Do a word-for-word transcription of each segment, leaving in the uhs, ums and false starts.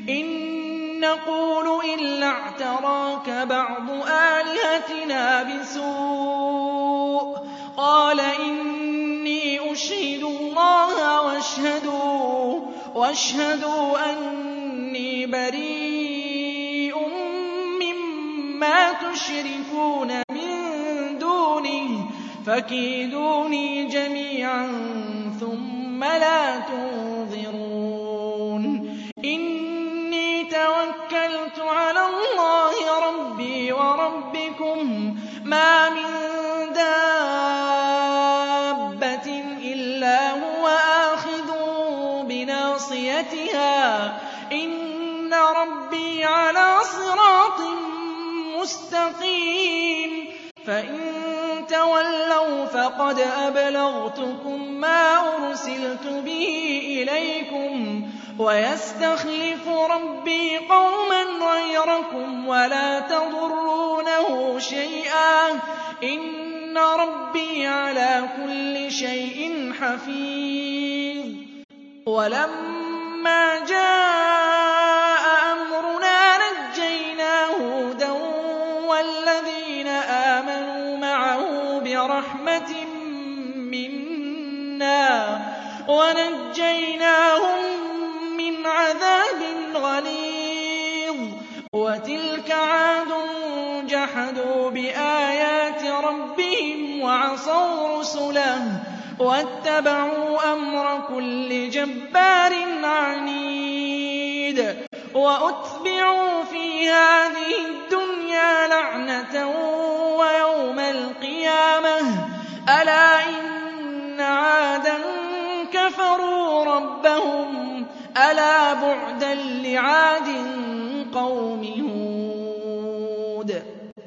إِن نَّقُولُ إِلَّا اعْتَرَاكَ بَعْضُ آلِهَتِنَا بِسُوءٍ ۗ قَالَ إِنِّي أُشْهِدُ اللَّهَ وَاشْهَدُوا أَنِّي بَرِيءٌ مِّمَّا تُشْرِكُونَ مِن دُونِهِ فَكِيدُونِي جَمِيعًا ثُمَّ لَا تُنظِرُونِ إِنِّي تَوَكَّلْتُ عَلَى اللَّهِ رَبِّي وَرَبِّكُم مَّا مِن دَابَّةٍ إِلَّا هُوَ آخِذٌ بِنَاصِيَتِهَا ۚ إِنَّ رَبِّي عَلَىٰ صِرَاطٍ مُّسْتَقِيمٍ فَإِن تَوَلَّوْا فَقَدْ أَبْلَغْتُكُم مَّا أُرْسِلْتُ بِهِ إِلَيْكُمْ ۚ وَيَسْتَخْلِفُ رَبِّي قَوْمًا غَيْرَكُمْ وَلَا تَضُرُّونَهُ شَيْئًا ۚ إِنَّ رَبِّي عَلَىٰ كُلِّ شَيْءٍ حَفِيظٌ. وَلَمَّا جَاءَ أَمْرُنَا نَجَّيْنَا هُودًا وَالَّذِينَ آمَنُوا مَعَهُ بِرَحْمَةٍ مِّنَّا وَنَجَّيْنَاهُم مِّنْ عَذَابٍ غَلِيظٍ. وَتِلْكَ عَادٌ جَحَدُوا بِآيَاتِ رَبِّهِمْ وَعَصَوْا رُسُلَهُ وَاتَّبَعُوا أَمْرَ كُلِّ جَبَّارٍ عَنِيدٍ. وَأُتْبِعُوا فِي هَٰذِهِ الدُّنْيَا لَعْنَةً وَيَوْمَ الْقِيَامَةِ ۗ أَلَا إِنَّ عَادًا كَفَرُوا رَبَّهُمْ ۗ أَلَا بُعْدًا لِّعَادٍ قَوْمِ هُودٍ.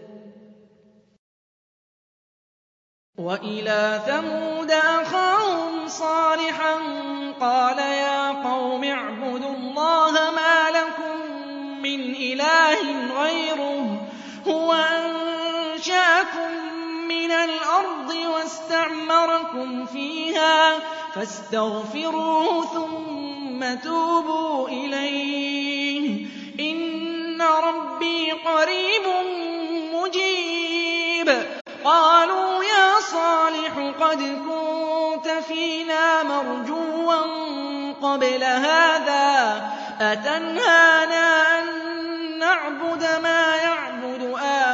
وَإِلَىٰ ثَمُودَ أَخَاهُمْ صَالِحًا قَالَ يَا قَوْمِ اعْبُدُوا اللَّهَ مَا لَكُم مِّنْ إِلَٰهٍ غَيْرُهُ هُوَ أَنشَأَكُم مِّنَ الْأَرْضِ وَاسْتَعْمَرَكُمْ فِيهَا فَاسْتَغْفِرُوهُ ثُمَّ تُوبُوا إِلَيْهِ ۚ إِنَّ رَبِّي قَرِيبٌ مُّجِيبٌ. قَالُوا يَا صَالِحُ قَدْ كُنتَ فِينَا مَرْجُوًّا قَبْلَ هَٰذَا أَتَنْهَانَا أَن نَّعْبُدَ مَا يَعْبُدُ